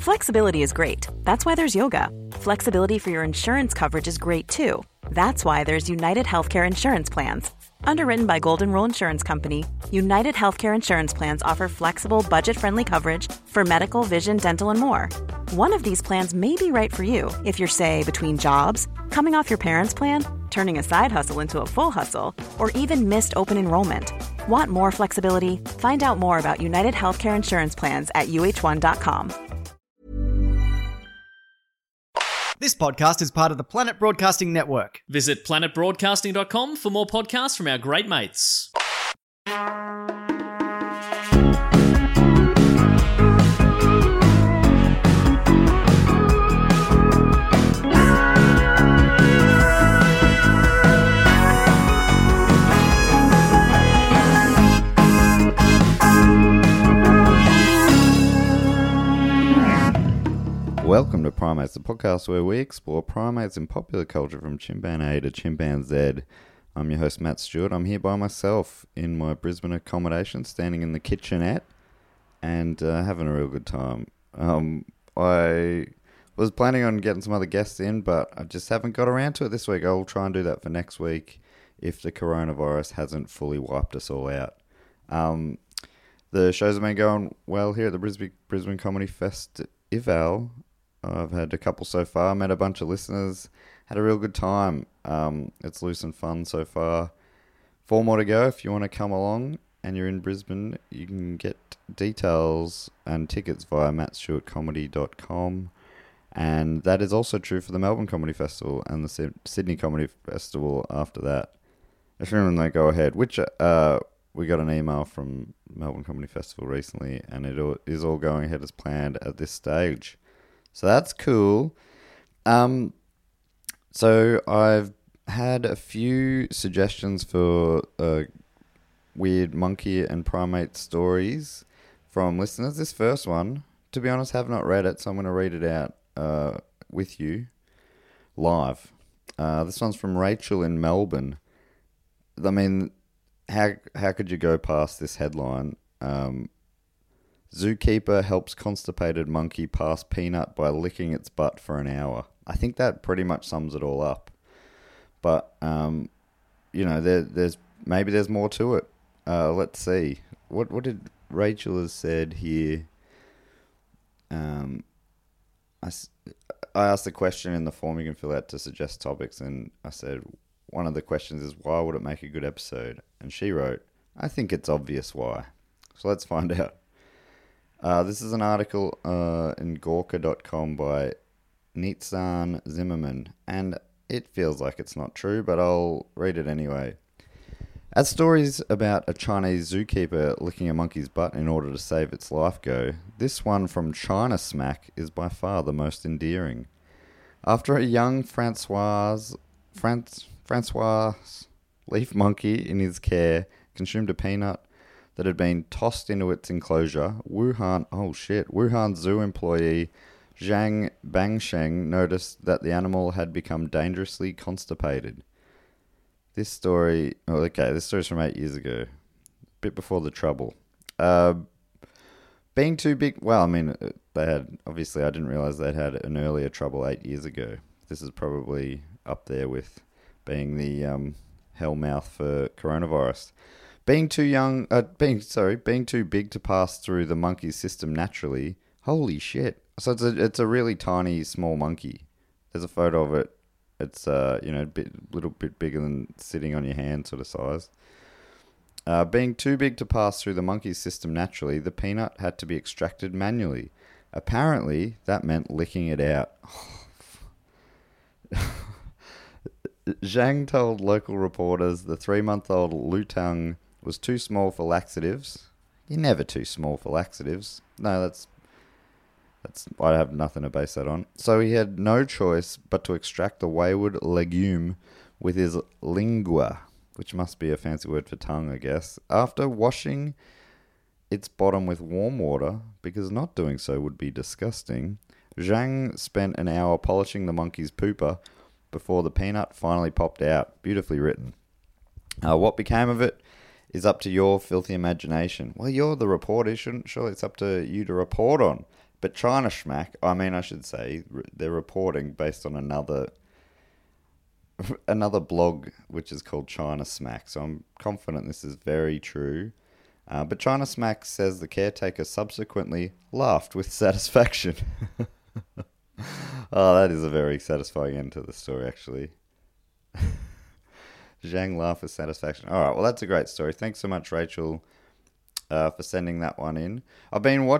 Flexibility is great. That's why there's yoga. Flexibility for your insurance coverage is great too. That's why there's United Healthcare Insurance Plans. Underwritten by Golden Rule Insurance Company, United Healthcare Insurance Plans offer flexible, budget-friendly coverage for medical, vision, dental, and more. One of these plans may be right for you if you're, say, between jobs, coming off your parents' plan, turning a side hustle into a full hustle, or even missed open enrollment. Want more flexibility? Find out more about United Healthcare Insurance Plans at uh1.com. This podcast is part of the Planet Broadcasting Network. Visit planetbroadcasting.com for more podcasts from our great mates. Welcome to Primates, the podcast where we explore primates in popular culture from chimpanzee to chimpanzee. I'm your host, Matt Stewart. I'm here by myself in my Brisbane accommodation, standing in the kitchenette and having a real good time. I was planning on getting some other guests in, but I just haven't got around to it this week. I'll try and do that for next week if the coronavirus hasn't fully wiped us all out. The shows have been going well here at the Brisbane Comedy Festival. I've had a couple so far, met a bunch of listeners, had a real good time. It's loose and fun so far. 4 more to go. If you want to come along and you're in Brisbane, you can get details and tickets via mattstewartcomedy.com. And that is also true for the Melbourne Comedy Festival and the Sydney Comedy Festival after that. Assuming they go ahead, which we got an email from Melbourne Comedy Festival recently, and it is all going ahead as planned at this stage. So that's cool. So I've had a few suggestions for weird monkey and primate stories from listeners. This first one, to be honest, have not read it, so I'm going to read it out with you live. This one's from Rachel in Melbourne. I mean, how could you go past this headline? Zookeeper helps constipated monkey pass peanut by licking its butt for an hour. I think that pretty much sums it all up. But, there's more to it. Let's see. What did Rachel has said here? I asked a question in the form you can fill out to suggest topics, and I said, one of the questions is, why would it make a good episode? And she wrote, I think it's obvious why. So let's find out. This is an article in Gawker.com by Nitzan Zimmerman, and it feels like it's not true, but I'll read it anyway. As stories about a Chinese zookeeper licking a monkey's butt in order to save its life go, this one from China Smack is by far the most endearing. After a young Francois leaf monkey in his care consumed a peanut that had been tossed into its enclosure, Wuhan zoo employee Zhang Bangsheng noticed that the animal had become dangerously constipated. This story's from 8 years ago, a bit before the trouble. Being too big, they had, obviously I didn't realize they'd had an earlier trouble 8 years ago. This is probably up there with being the hellmouth for coronavirus. Being too big to pass through the monkey's system naturally. Holy shit! So it's a really tiny, small monkey. There's a photo of it. It's little bit bigger than sitting on your hand sort of size. Being too big to pass through the monkey's system naturally, the peanut had to be extracted manually. Apparently, that meant licking it out. Zhang told local reporters the 3-month-old Lutang was too small for laxatives. You're never too small for laxatives. No, that's I have nothing to base that on. So he had no choice but to extract the wayward legume with his lingua, which must be a fancy word for tongue, I guess. After washing its bottom with warm water, because not doing so would be disgusting, Zhang spent an hour polishing the monkey's pooper before the peanut finally popped out. Beautifully written. What became of it is up to your filthy imagination. Well, you're the reporter. Surely it's up to you to report on. But China Schmack, I should say, they're reporting based on another blog, which is called China Smack. So I'm confident this is very true. But China Smack says the caretaker subsequently laughed with satisfaction. Oh, that is a very satisfying end to the story, actually. Zhang laughed with satisfaction. All right, well, that's a great story. Thanks so much, Rachel, for sending that one in. I've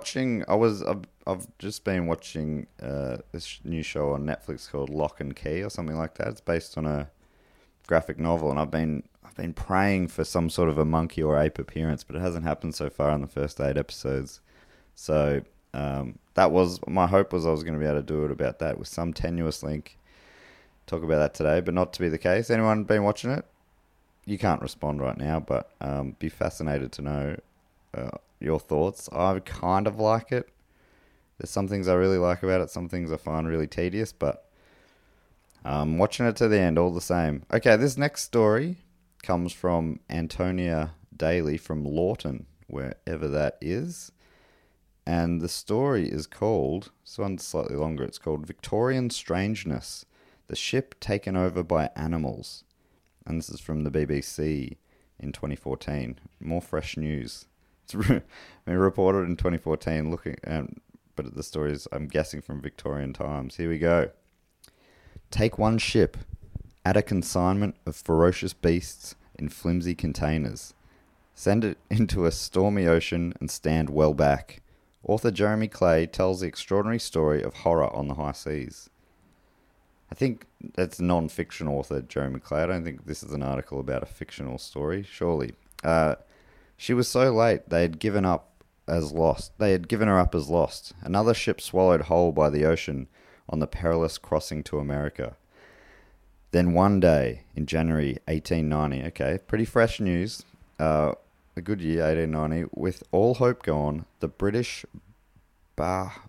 just been watching this new show on Netflix called Lock and Key or something like that. It's based on a graphic novel, and I've been praying for some sort of a monkey or ape appearance, but it hasn't happened so far in the first 8 episodes. So that was my hope, was I was going to be able to do it about that with some tenuous link. Talk about that today, but not to be the case. Anyone been watching it? You can't respond right now, but be fascinated to know your thoughts. I kind of like it. There's some things I really like about it, some things I find really tedious, but I'm watching it to the end all the same. Okay, this next story comes from Antonia Daly from Lawton, wherever that is. And the story is called, this one's slightly longer, it's called Victorian Strangeness, the ship taken over by animals. And this is from the BBC in 2014. More fresh news. It's been reported in 2014, but the story is, I'm guessing, from Victorian Times. Here we go. Take one ship, add a consignment of ferocious beasts in flimsy containers. Send it into a stormy ocean and stand well back. Author Jeremy Clay tells the extraordinary story of horror on the high seas. I think that's non-fiction author Jeremy Clay. I don't think this is an article about a fictional story, surely. She was so late, they had given her up as lost. Another ship swallowed whole by the ocean on the perilous crossing to America. Then one day, in January 1890, okay, pretty fresh news, a good year, 1890, with all hope gone, the British bark,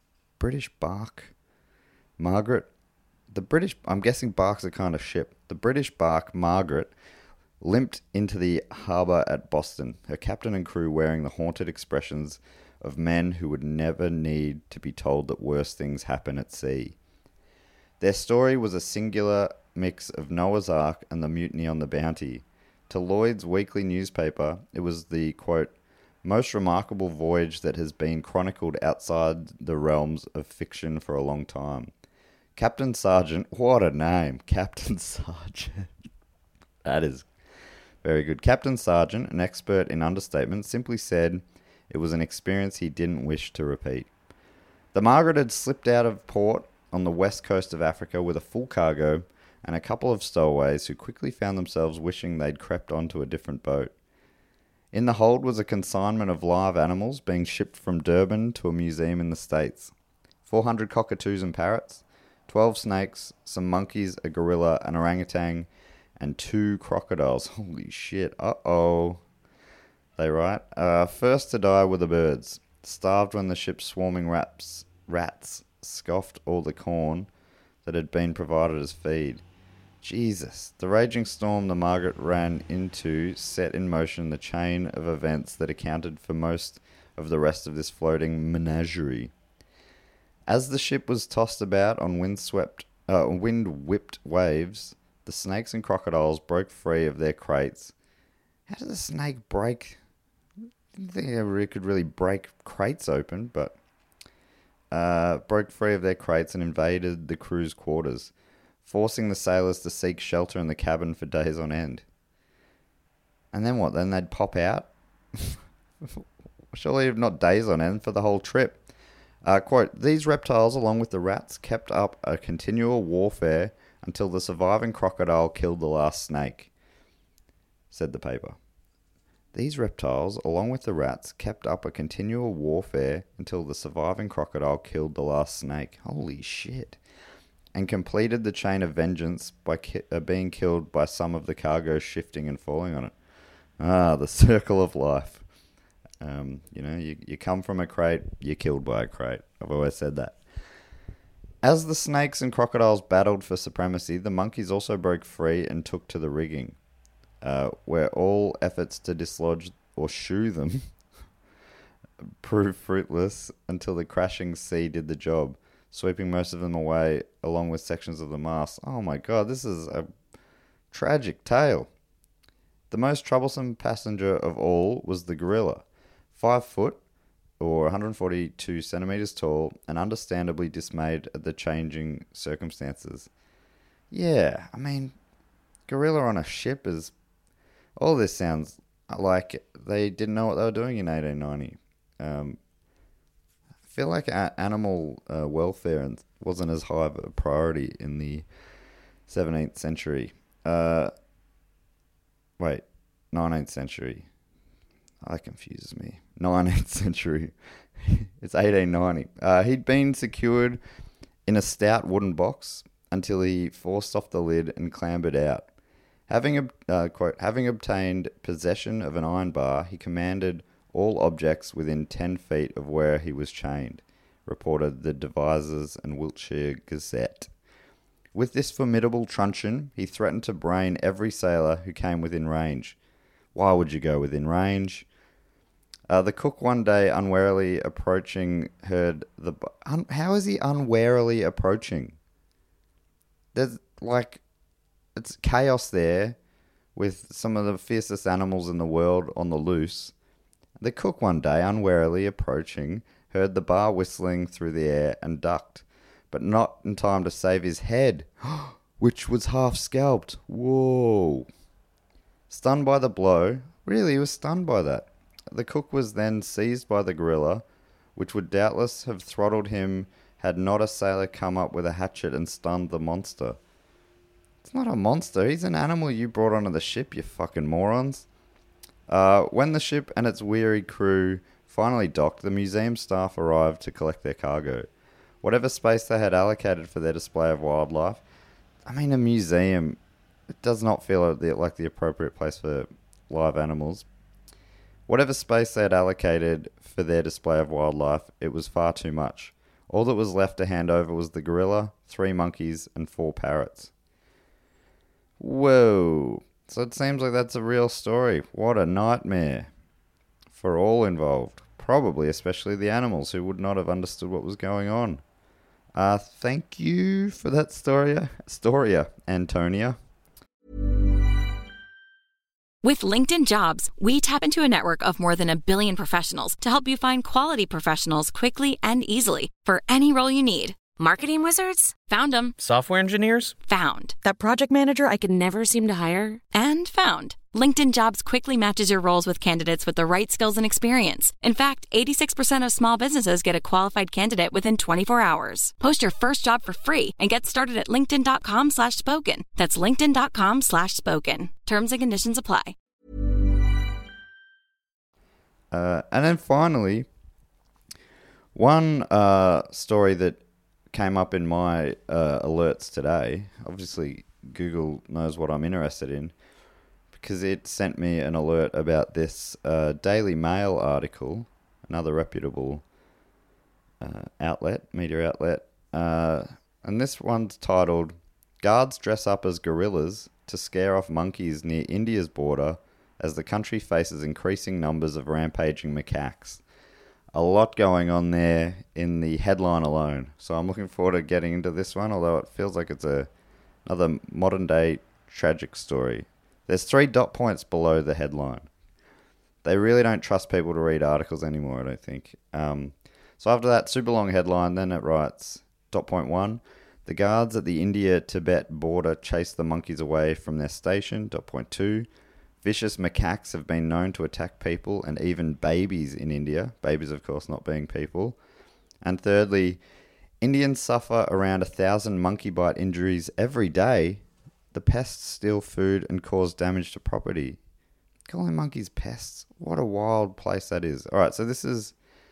Margaret, I'm guessing bark's a kind of ship. The British bark, Margaret, limped into the harbour at Boston, her captain and crew wearing the haunted expressions of men who would never need to be told that worse things happen at sea. Their story was a singular mix of Noah's Ark and the mutiny on the Bounty. To Lloyd's weekly newspaper, it was the, quote, most remarkable voyage that has been chronicled outside the realms of fiction for a long time. Captain Sargent, what a name, Captain Sargent. That is very good. Captain Sargent, an expert in understatement, simply said it was an experience he didn't wish to repeat. The Margaret had slipped out of port on the west coast of Africa with a full cargo and a couple of stowaways who quickly found themselves wishing they'd crept onto a different boat. In the hold was a consignment of live animals being shipped from Durban to a museum in the States. 400 cockatoos and parrots, 12 snakes, some monkeys, a gorilla, an orangutan, and 2 crocodiles. Holy shit. Uh-oh. They write, first to die were the birds, starved when the ship's swarming rats scoffed all the corn that had been provided as feed. Jesus. The raging storm the Margaret ran into set in motion the chain of events that accounted for most of the rest of this floating menagerie. As the ship was tossed about on wind-whipped waves, the snakes and crocodiles broke free of their crates. How did the snake break? I didn't think it could really break crates open, but broke free of their crates and invaded the crew's quarters, forcing the sailors to seek shelter in the cabin for days on end. And then what? Then they'd pop out? Surely not days on end, for the whole trip. Quote, these reptiles, along with the rats, kept up a continual warfare until the surviving crocodile killed the last snake, said the paper. These reptiles, along with the rats, kept up a continual warfare until the surviving crocodile killed the last snake. Holy shit. And completed the chain of vengeance by being killed by some of the cargo shifting and falling on it. Ah, the circle of life. You come from a crate, you're killed by a crate. I've always said that. As the snakes and crocodiles battled for supremacy, the monkeys also broke free and took to the rigging, where all efforts to dislodge or shoe them proved fruitless until the crashing sea did the job, sweeping most of them away along with sections of the mast. Oh my god, this is a tragic tale. The most troublesome passenger of all was the gorilla, 5 foot or 142 centimeters tall, and understandably dismayed at the changing circumstances. Yeah, I mean, gorilla on a ship is... All this sounds like they didn't know what they were doing in 1890. I feel like animal welfare wasn't as high of a priority in the 17th century. 19th century. That confuses me. 19th century. It's 1890. He'd been secured in a stout wooden box until he forced off the lid and clambered out. Having obtained possession of an iron bar, he commanded all objects within 10 feet of where he was chained, reported the Devizes and Wiltshire Gazette. With this formidable truncheon, he threatened to brain every sailor who came within range. Why would you go within range? The cook one day unwarily approaching heard the... How is he unwarily approaching? There's it's chaos there with some of the fiercest animals in the world on the loose. The cook one day unwarily approaching heard the bar whistling through the air and ducked, but not in time to save his head, which was half scalped. Whoa. Stunned by the blow, really, he was stunned by that. The cook was then seized by the gorilla, which would doubtless have throttled him had not a sailor come up with a hatchet and stunned the monster. It's not a monster, he's an animal you brought onto the ship, you fucking morons. When the ship and its weary crew finally docked, the museum staff arrived to collect their cargo. Whatever space they had allocated for their display of wildlife, I mean, a museum, it does not feel like the appropriate place for live animals. Whatever space they had allocated for their display of wildlife, it was far too much. All that was left to hand over was the gorilla, 3 monkeys, and 4 parrots. Whoa. So it seems like that's a real story. What a nightmare for all involved. Probably especially the animals who would not have understood what was going on. Thank you for that storia, Antonia. With LinkedIn Jobs, we tap into a network of more than 1 billion professionals to help you find quality professionals quickly and easily for any role you need. Marketing wizards? Found them. Software engineers? Found. That project manager I could never seem to hire? And found. LinkedIn Jobs quickly matches your roles with candidates with the right skills and experience. In fact, 86% of small businesses get a qualified candidate within 24 hours. Post your first job for free and get started at linkedin.com/spoken. That's linkedin.com/spoken. Terms and conditions apply. And then finally, one story that came up in my alerts today. Obviously, Google knows what I'm interested in because it sent me an alert about this Daily Mail article, another reputable media outlet. And this one's titled, "Guards Dress Up as Gorillas to Scare Off Monkeys Near India's Border as the Country Faces Increasing Numbers of Rampaging Macaques." A lot going on there in the headline alone. So I'm looking forward to getting into this one, although it feels like it's another modern-day tragic story. There's 3 dot points below the headline. They really don't trust people to read articles anymore, I don't think. So after that super long headline, then it writes, dot point 1, the guards at the India-Tibet border chase the monkeys away from their station. Dot point 2, vicious macaques have been known to attack people and even babies in India. Babies, of course, not being people. And thirdly, Indians suffer around 1,000 monkey bite injuries every day. The pests steal food and cause damage to property. Calling monkeys pests? What a wild place that is. All right, so this is...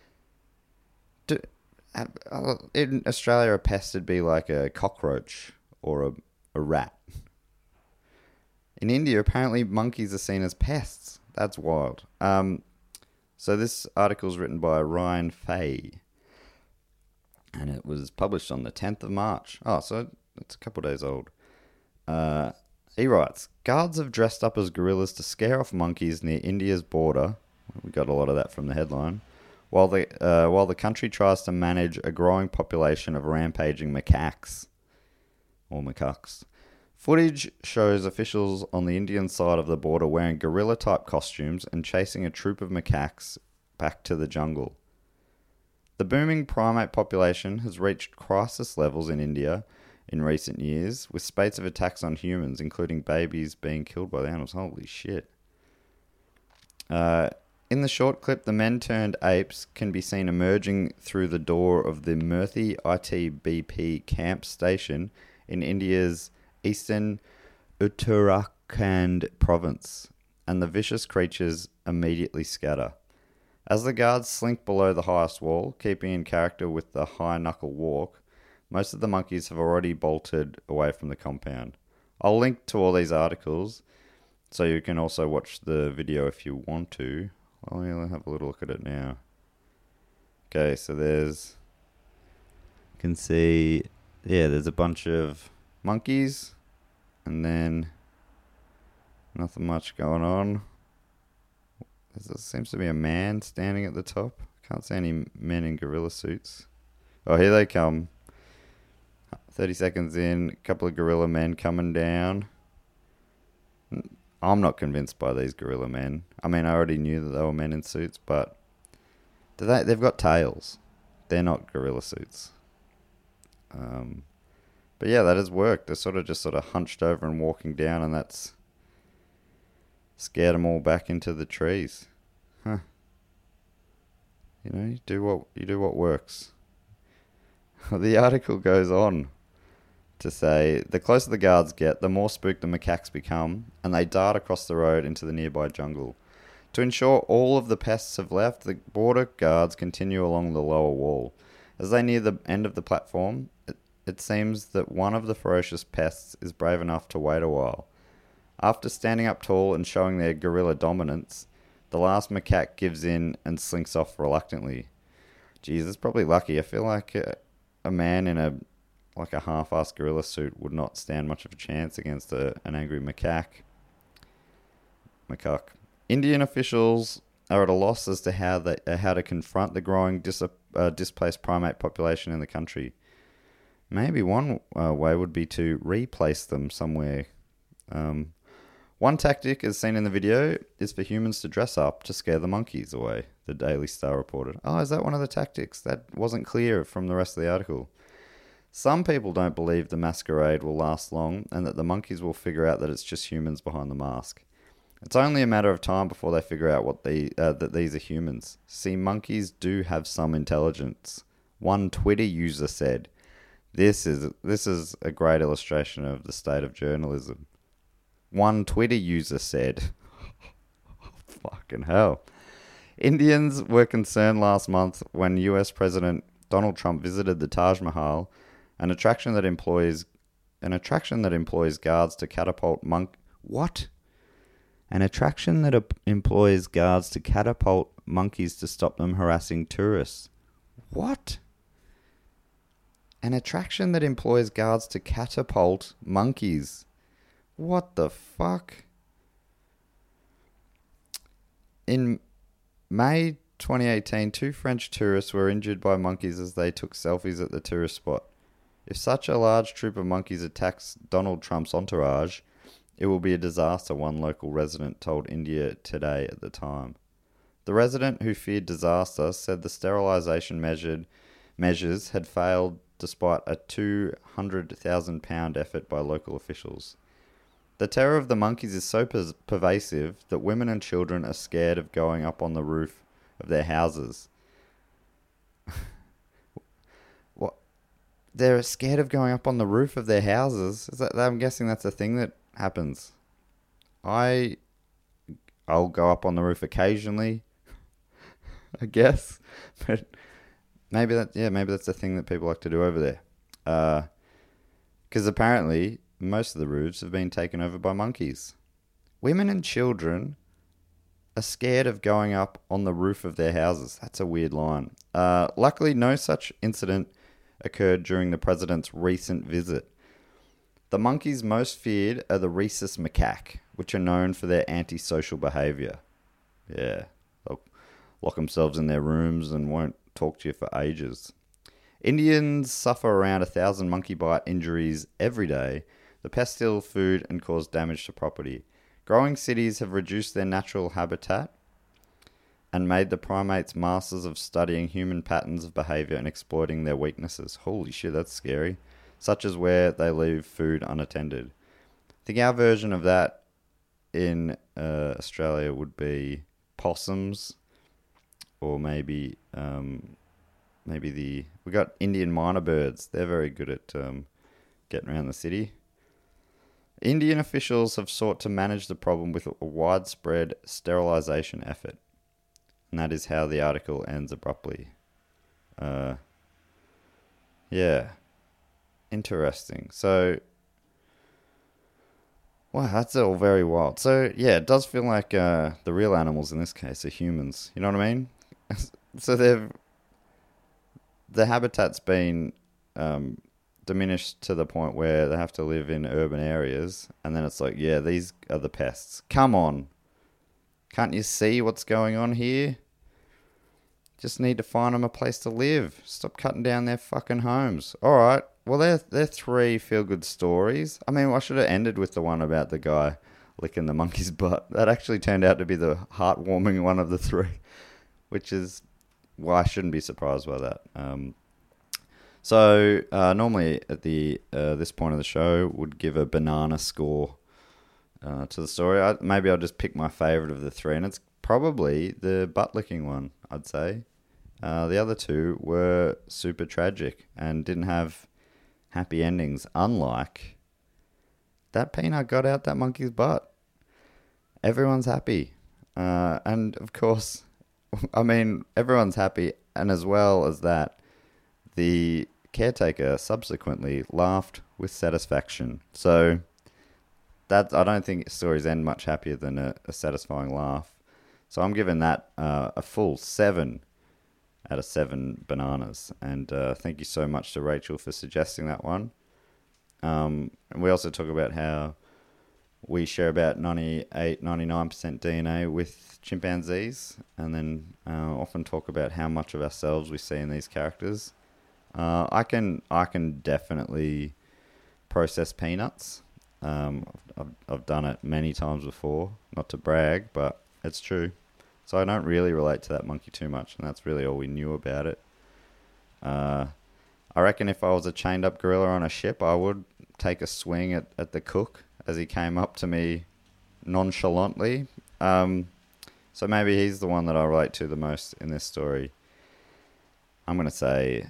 In Australia, a pest would be like a cockroach or a rat. In India, apparently monkeys are seen as pests. That's wild. So this article is written by Ryan Fay, and it was published on the 10th of March. Oh, so it's a couple of days old. He writes, guards have dressed up as gorillas to scare off monkeys near India's border. We got a lot of that from the headline. while the country tries to manage a growing population of rampaging macaques. Or macaques. Footage shows officials on the Indian side of the border wearing gorilla-type costumes and chasing a troop of macaques back to the jungle. The booming primate population has reached crisis levels in India in recent years, with spates of attacks on humans, including babies being killed by the animals. Holy shit. In the short clip, the men-turned-apes can be seen emerging through the door of the Murthy ITBP camp station in India's eastern Uttarakhand province, and the vicious creatures immediately scatter. As the guards slink below the highest wall, keeping in character with the high-knuckle walk, most of the monkeys have already bolted away from the compound. I'll link to all these articles, so you can also watch the video if you want to. I'll have a little look at it now. Okay, so you can see, there's a bunch of monkeys, and then nothing much going on. There seems to be a man standing at the top. Can't see any men in gorilla suits. Oh, here they come. 30 seconds in, a couple of gorilla men coming down. I'm not convinced by these gorilla men. I mean, I already knew that they were men in suits, but they've got tails. They're not gorilla suits. But yeah, that has worked. They're sort of hunched over and walking down, and that's scared them all back into the trees. Huh. You do what works. The article goes on to say, the closer the guards get, the more spooked the macaques become, and they dart across the road into the nearby jungle. To ensure all of the pests have left, the border guards continue along the lower wall. As they near the end of the platform, it seems that one of the ferocious pests is brave enough to wait a while. After standing up tall and showing their gorilla dominance, the last macaque gives in and slinks off reluctantly. Geez, it's probably lucky. I feel like a man in a half-assed gorilla suit would not stand much of a chance against an angry macaque. Indian officials are at a loss as to how to confront the growing displaced primate population in the country. Maybe one way would be to replace them somewhere. One tactic, as seen in the video, is for humans to dress up to scare the monkeys away, the Daily Star reported. Oh, is that one of the tactics? That wasn't clear from the rest of the article. Some people don't believe the masquerade will last long and that the monkeys will figure out that it's just humans behind the mask. It's only a matter of time before they figure out that these are humans. See, monkeys do have some intelligence. One Twitter user said, This is a great illustration of the state of journalism. One Twitter user said, fucking hell. Indians were concerned last month when US President Donald Trump visited the Taj Mahal, an attraction that employs guards to catapult An attraction that employs guards to catapult monkeys to stop them harassing tourists. What? An attraction that employs guards to catapult monkeys. What the fuck? In May 2018, 2 French tourists were injured by monkeys as they took selfies at the tourist spot. If such a large troop of monkeys attacks Donald Trump's entourage, it will be a disaster, one local resident told India Today at the time. The resident, who feared disaster, said the sterilisation measures had failed despite a £200,000 effort by local officials. The terror of the monkeys is so pervasive that women and children are scared of going up on the roof of their houses. What? They're scared of going up on the roof of their houses? I'm guessing that's a thing that happens. I'll go up on the roof occasionally, I guess, but maybe that's the thing that people like to do over there. Because apparently most of the roofs have been taken over by monkeys. Women and children are scared of going up on the roof of their houses. That's a weird line. Luckily, no such incident occurred during the president's recent visit. The monkeys most feared are the rhesus macaque, which are known for their antisocial behaviour. Yeah, lock themselves in their rooms and won't talk to you for ages. Indians suffer around 1,000 monkey bite injuries every day. The pests steal food and cause damage to property. Growing cities have reduced their natural habitat and made the primates masters of studying human patterns of behavior and exploiting their weaknesses. Holy shit, that's scary. Such as where they leave food unattended. I think our version of that in Australia would be possums, or maybe we got Indian minor birds. They're very good at getting around the city. Indian officials have sought to manage the problem with a widespread sterilization effort. And that is how the article ends abruptly. Yeah. Interesting. So, wow, that's all very wild. So, yeah, it does feel like the real animals in this case are humans. You know what I mean? So the habitat's been diminished to the point where they have to live in urban areas, and then it's like, yeah, these are the pests. Come on. Can't you see what's going on here? Just need to find them a place to live. Stop cutting down their fucking homes. Alright, well, they're 3 feel-good stories. I mean, I should have ended with the one about the guy licking the monkey's butt. That actually turned out to be the heartwarming one of the 3, which is why I shouldn't be surprised by that. So normally at this point of the show, would give a banana score to the story. Maybe I'll just pick my favourite of the 3, and it's probably the butt licking one, I'd say. The other 2 were super tragic and didn't have happy endings, unlike that peanut got out that monkey's butt. Everyone's happy. And of course, I mean, everyone's happy, and as well as that, the caretaker subsequently laughed with satisfaction. So that, I don't think stories end much happier than a satisfying laugh. So I'm giving that a full 7 out of 7 bananas. And thank you so much to Rachel for suggesting that one. And we also talk about how we share about 98, 99% DNA with chimpanzees, and then often talk about how much of ourselves we see in these characters. I can definitely process peanuts. I've done it many times before, not to brag, but it's true. So I don't really relate to that monkey too much, and that's really all we knew about it. I reckon if I was a chained up gorilla on a ship, I would take a swing at the cook as he came up to me nonchalantly. So maybe he's the one that I relate to the most in this story. I'm going to say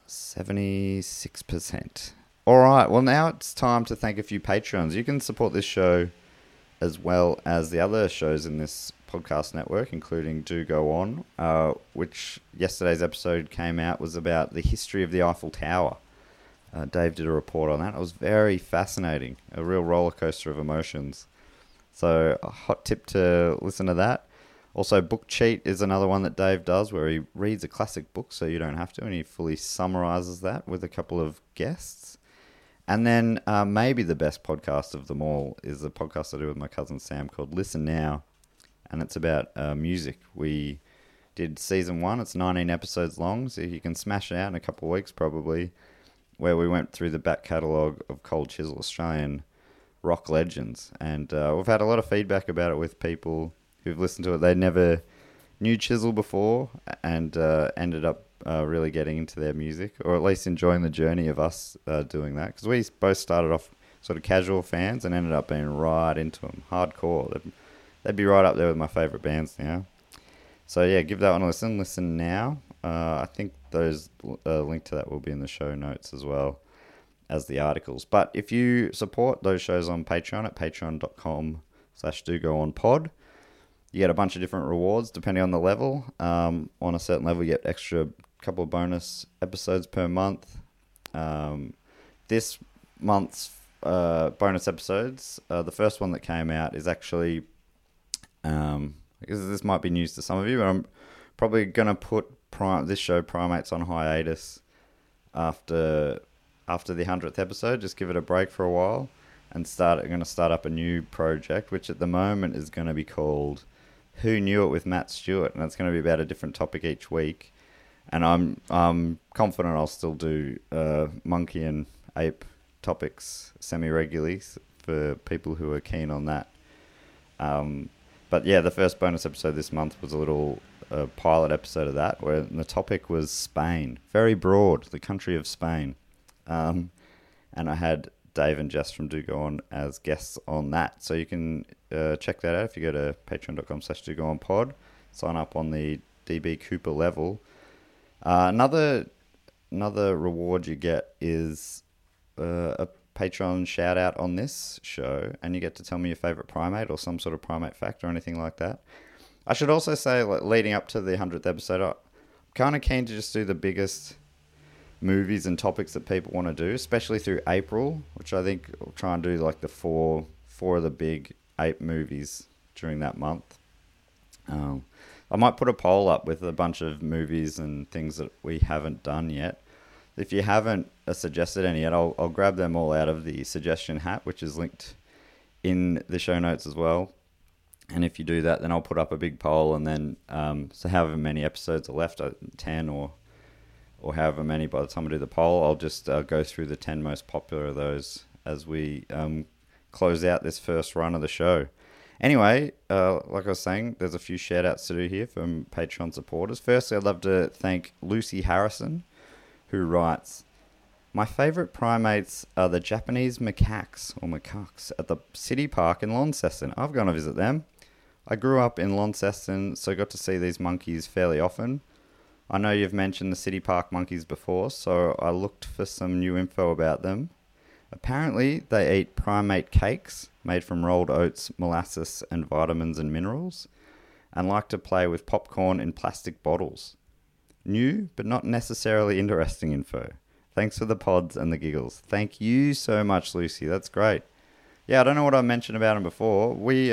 76%. All right, well, now it's time to thank a few Patreons. You can support this show as well as the other shows in this podcast network, including Do Go On, which yesterday's episode came out, was about the history of the Eiffel Tower. Dave did a report on that. It was very fascinating, a real roller coaster of emotions. So a hot tip to listen to that. Also, Book Cheat is another one that Dave does, where he reads a classic book so you don't have to, and he fully summarizes that with a couple of guests. And then maybe the best podcast of them all is a podcast I do with my cousin Sam called Listen Now, and it's about music. We did season 1. It's 19 episodes long, so you can smash it out in a couple of weeks probably, where we went through the back catalogue of Cold Chisel Australian rock legends. And we've had a lot of feedback about it with people who've listened to it. They never knew Chisel before and ended up really getting into their music, or at least enjoying the journey of us doing that. Because we both started off sort of casual fans and ended up being right into them, hardcore. They'd be right up there with my favourite bands now. So yeah, give that one a listen. Listen Now. I think those link to that will be in the show notes as well as the articles. But if you support those shows on Patreon at patreon.com/dogoonpod, you get a bunch of different rewards depending on the level. On a certain level, you get extra couple of bonus episodes per month. This month's bonus episodes, the first one that came out is actually, this might be news to some of you, but I'm probably going to put this show, Primates, on hiatus after the 100th episode. Just give it a break for a while and I'm going to start up a new project, which at the moment is going to be called Who Knew It with Matt Stewart, and it's going to be about a different topic each week. And I'm confident I'll still do monkey and ape topics semi-regularly for people who are keen on that. But yeah, the first bonus episode this month was a little pilot episode of that, where the topic was Spain. Very broad, the country of Spain. And I had Dave and Jess from Do Go On as guests on that. So you can check that out if you go to patreon.com/DoGoOnPod. Sign up on the DB Cooper level. Another reward you get is a Patreon shout out on this show, and you get to tell me your favourite primate or some sort of primate fact or anything like that. I should also say, like, leading up to the 100th episode, I'm kind of keen to just do the biggest movies and topics that people want to do, especially through April, which I think I'll try and do like the four of the big ape movies during that month. I might put a poll up with a bunch of movies and things that we haven't done yet. If you haven't suggested any yet, I'll grab them all out of the suggestion hat, which is linked in the show notes as well. And if you do that, then I'll put up a big poll, and then so however many episodes are left, 10 or however many by the time I do the poll, I'll just go through the 10 most popular of those as we close out this first run of the show. Anyway, like I was saying, there's a few shout-outs to do here from Patreon supporters. Firstly, I'd love to thank Lucy Harrison, who writes, "My favourite primates are the Japanese macaques at the City Park in Launceston. I've gone to visit them. I grew up in Launceston, so got to see these monkeys fairly often. I know you've mentioned the City Park monkeys before, so I looked for some new info about them. Apparently, they eat primate cakes made from rolled oats, molasses, and vitamins and minerals, and like to play with popcorn in plastic bottles. New, but not necessarily interesting info. Thanks for the pods and the giggles." Thank you so much, Lucy. That's great. Yeah, I don't know what I mentioned about them before. Me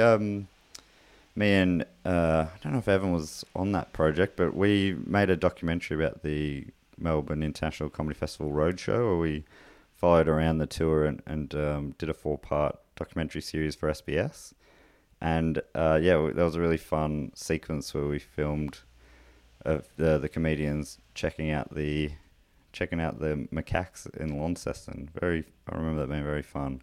and, I don't know if Evan was on that project, but we made a documentary about the Melbourne International Comedy Festival Roadshow, where we followed around the tour and did a 4-part documentary series for SBS. And there was a really fun sequence where we filmed of the comedians checking out the macaques in Launceston. I remember that being very fun.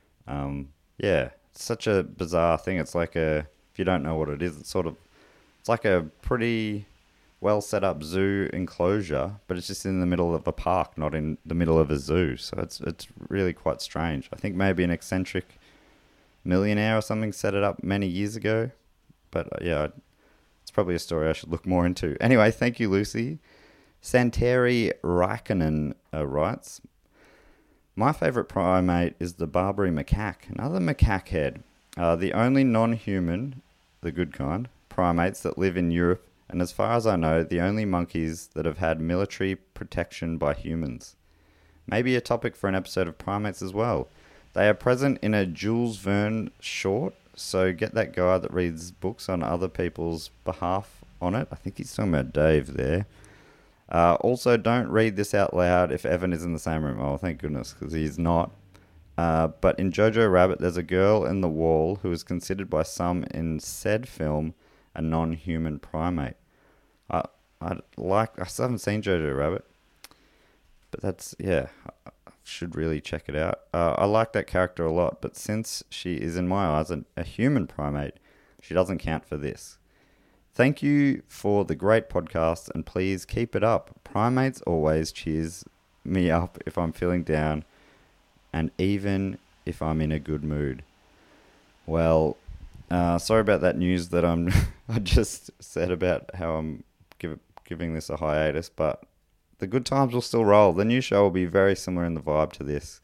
It's such a bizarre thing. It's like if you don't know what it is, it's like a pretty well set up zoo enclosure, but it's just in the middle of a park, not in the middle of a zoo. So it's really quite strange. I think maybe an eccentric millionaire or something set it up many years ago, but it's probably a story I should look more into. Anyway, thank you, Lucy. Santeri Raikkonen writes, "My favourite primate is the Barbary macaque, another macaque head. The only non-human, the good kind, primates that live in Europe, and as far as I know, the only monkeys that have had military protection by humans. Maybe a topic for an episode of primates as well. They are present in a Jules Verne short, so get that guy that reads books on other people's behalf on it." I think he's talking about Dave there. "Also, don't read this out loud if Evan is in the same room." Oh, thank goodness, because he's not. "But in Jojo Rabbit, there's a girl in the wall who is considered by some in said film a non-human primate." I still haven't seen Jojo Rabbit, but I should really check it out. I like that character a lot, but since she is in my eyes a human primate, she doesn't count for this. "Thank you for the great podcast, and please keep it up. Primates always cheers me up if I'm feeling down, and even if I'm in a good mood." Well, sorry about that news that I just said about how I'm giving this a hiatus, but the good times will still roll. The new show will be very similar in the vibe to this.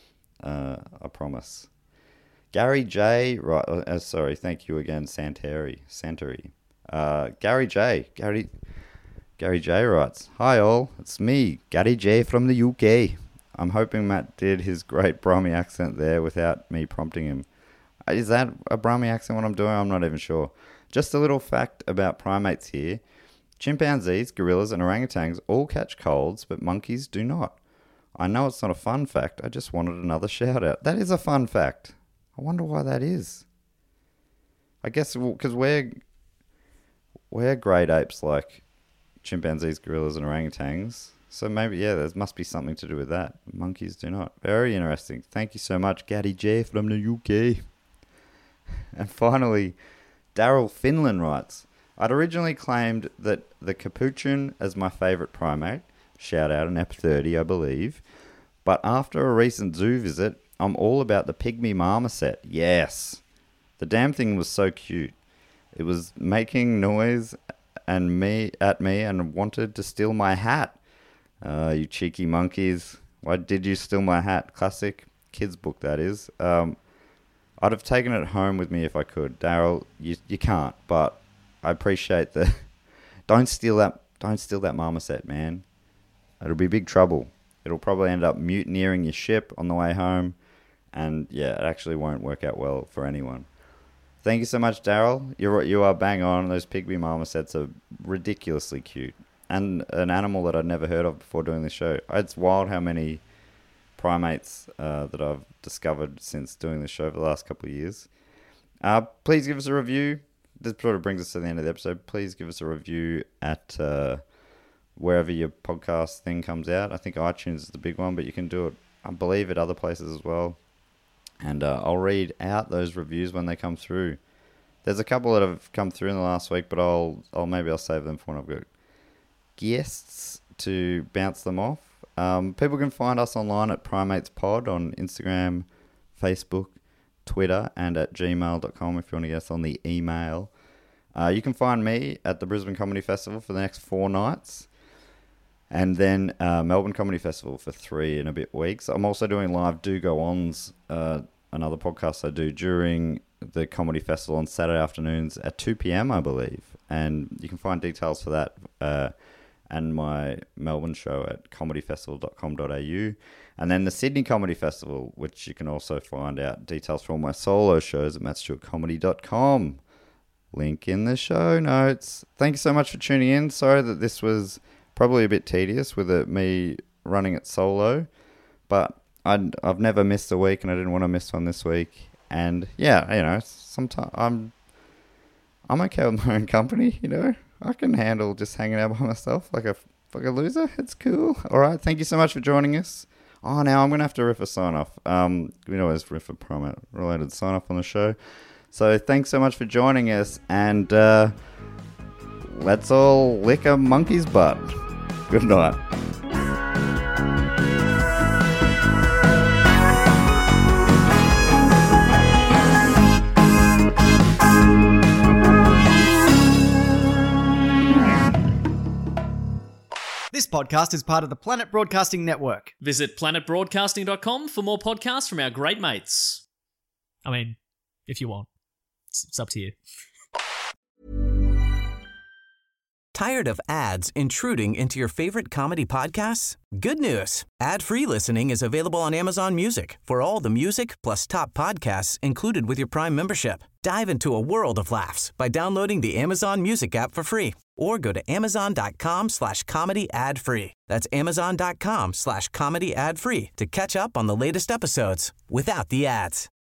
I promise. Gary J. Right. Sorry. Thank you again, Santeri. Gary J writes, "Hi all, it's me, Gary J from the UK. I'm hoping Matt did his great Brummy accent there without me prompting him. Is that a Brummy accent what I'm doing? I'm not even sure. Just a little fact about primates here. Chimpanzees, gorillas and orangutans all catch colds, but monkeys do not. I know it's not a fun fact, I just wanted another shout out." That is a fun fact. I wonder why that is. I guess because we're we're great apes like chimpanzees, gorillas, and orangutans. So maybe, there must be something to do with that. Monkeys do not. Very interesting. Thank you so much, Gaddy J from the UK. And finally, Daryl Finland writes, I'd originally claimed that the capuchin as my favourite primate. Shout out in Ep 30, I believe. But after a recent zoo visit, I'm all about the pygmy marmoset. Yes. The damn thing was so cute. It was making noise at me and wanted to steal my hat. You cheeky monkeys. Why did you steal my hat? Classic kids book, that is. I'd have taken it home with me if I could. Daryl, you can't, but I appreciate the... Don't steal that marmoset, man. It'll be big trouble. It'll probably end up mutineering your ship on the way home. And yeah, it actually won't work out well for anyone. Thank you so much, Daryl. You are bang on. Those pygmy marmosets are ridiculously cute. And an animal that I'd never heard of before doing this show. It's wild how many primates that I've discovered since doing this show for the last couple of years. Please give us a review. This sort of brings us to the end of the episode. Please give us a review at wherever your podcast thing comes out. I think iTunes is the big one, but you can do it, I believe, at other places as well. And I'll read out those reviews when they come through. There's a couple that have come through in the last week, but I'll save them for when I've got guests to bounce them off. People can find us online at PrimatesPod on Instagram, Facebook, Twitter, and at gmail.com if you want to get us on the email. You can find me at the Brisbane Comedy Festival for the next 4 nights. And then Melbourne Comedy Festival for 3 and a bit weeks. I'm also doing live Do Go Ons, another podcast I do during the Comedy Festival on Saturday afternoons at 2 p.m, I believe. And you can find details for that and my Melbourne show at comedyfestival.com.au. And then the Sydney Comedy Festival, which you can also find out details for all my solo shows at mattstewartcomedy.com. Link in the show notes. Thank you so much for tuning in. Sorry that this was probably a bit tedious with me running it solo, but I've never missed a week, and I didn't want to miss one this week. And yeah, sometimes I'm okay with my own company. I can handle just hanging out by myself like a loser. It's cool. All right, thank you so much for joining us. Oh, now I'm gonna have to riff a sign off. We always riff a primate related sign off on the show. So thanks so much for joining us, and let's all lick a monkey's butt. Good night. This podcast is part of the Planet Broadcasting Network. Visit planetbroadcasting.com for more podcasts from our great mates. I mean, if you want. It's up to you. Tired of ads intruding into your favorite comedy podcasts? Good news. Ad-free listening is available on Amazon Music for all the music plus top podcasts included with your Prime membership. Dive into a world of laughs by downloading the Amazon Music app for free or go to amazon.com/comedy ad-free. That's amazon.com/comedy ad-free to catch up on the latest episodes without the ads.